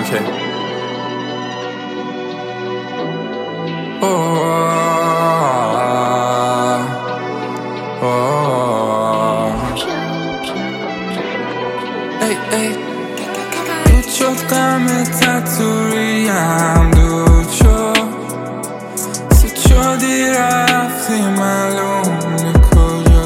اوکی. دود شد غمت تو ریم، دود شد سود شدی رفتی معلوم کجا.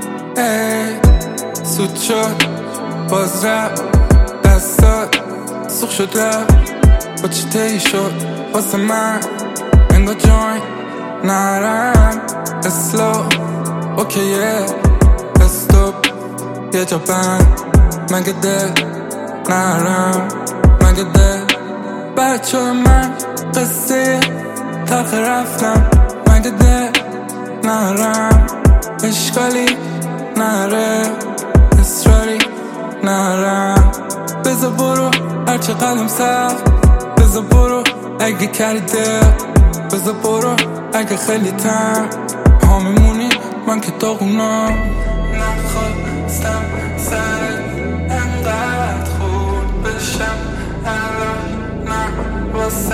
سود شد باز رفت دستات سوخ شد رفت با چی تی شد واسه من انگار جوین نرم اسلو اوکیه استوب یه جا بند مگه دل نرم مگه دل بچه من قصه تلخ رفتم مگه دل نرم اشکالی نره اصراری نرم بذار برو هرچه قلم سخت بذار برو اگه کردی دل بذار برو اگه خیلی تن ها میمونی من که داغونم نخواستم سرت انقدر خورد بشم الان نه واسه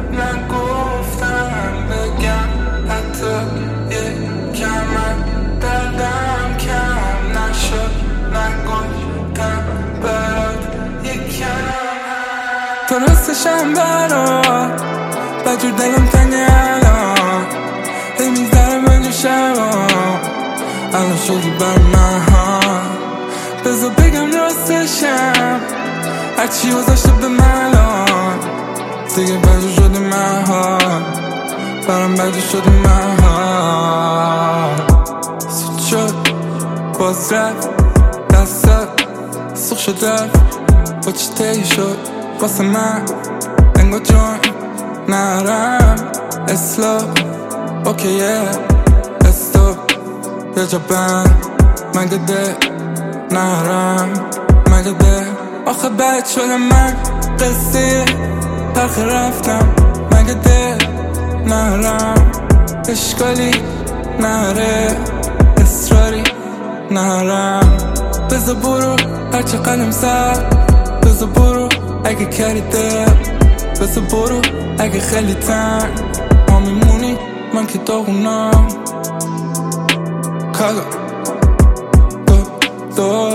نگفتم بگم حتی یکم دردم کم نشد نگفتم برات یکم درستشم برات بجور دلم تنگه الان هی میذاره من شبا الان شدی بر من ها بذار بگم راستشم هرچی گذاشته به من الان دیگه بجور شدی من ها برام بجور شدی من ها سود شد باز رفت دستات سوخ شد رفت با چی تی شد واسه من انگار جوین نرم اسلو اوکیه استوب یه جا بند مگه دل نرم مگه دل آخه بد شده من قصه تلخ رفتم مگه دل نرم اشکالی نره اصراری نرم بذار برو هرچه قلم سخت بذار برو اگه کردی دل بذار برو اگه خیلی تن ما میمونی من که داغونم کالا دو